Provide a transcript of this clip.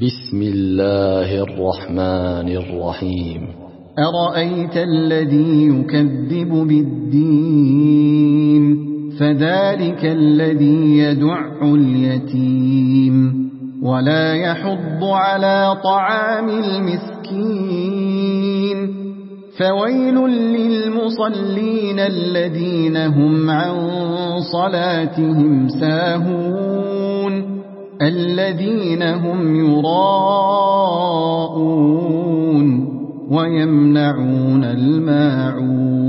بسم الله الرحمن الرحيم. أرأيت الذي يكذب بالدين فذلك الذي يدع اليتيم ولا يحض على طعام المسكين فويل للمصلين الذين هم عن صلاتهم ساهون الذين هم يراءون ويمنعون الماعون